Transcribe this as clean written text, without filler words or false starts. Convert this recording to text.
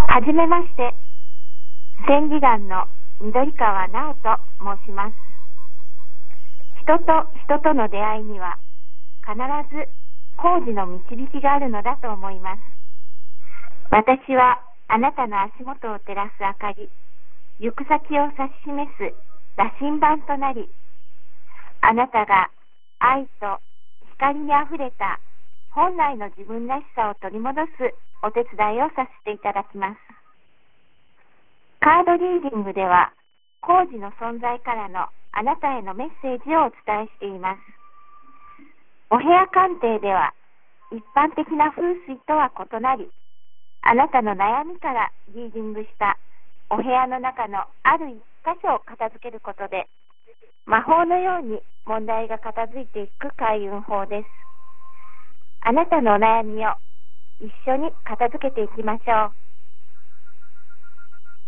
はじめまして、千里眼の緑川直と申します。人と人との出会いには必ず工事の導きがあるのだと思います。私はあなたの足元を照らす明かり、行く先を指し示す羅針盤となり、あなたが愛と光にあふれた本来の自分らしさを取り戻すお手伝いをさせていただきます。カードリーディングでは、工事の存在からのあなたへのメッセージをお伝えしています。お部屋鑑定では、一般的な風水とは異なり、あなたの悩みからリーディングしたお部屋の中のある一箇所を片付けることで、魔法のように問題が片付いていく開運法です。あなたのお悩みを一緒に片付けていきましょう。